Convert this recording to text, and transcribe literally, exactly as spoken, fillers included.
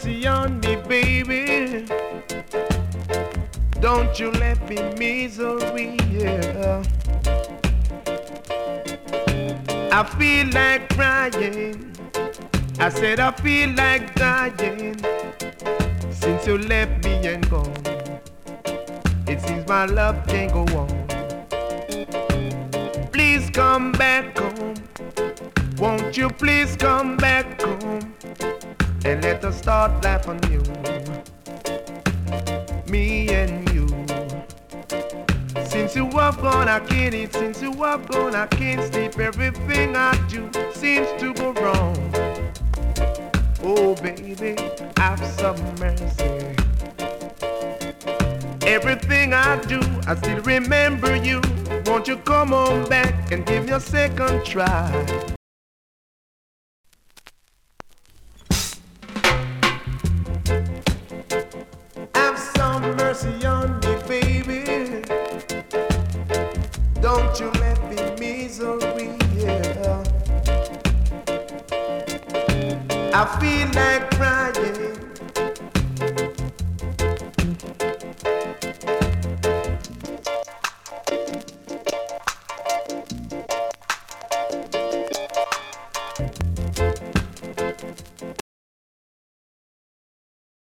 mercy on me, baby. Don't you let me misery, yeah. I feel like crying. I said I feel like dying. Since you left me and gone, it seems my love can't go on. Please come back home. Won't you please come back home and let us start life anew, me and you. Since you have gone, I can't eat. Since you have gone, I can't sleep. Everything I do seems to go wrong. Oh baby, have some mercy. Everything I do, I still remember you. Won't you come on back and give me a second try? Have some mercy on me, baby. Don't you let me misery, yeah. I feel like crying.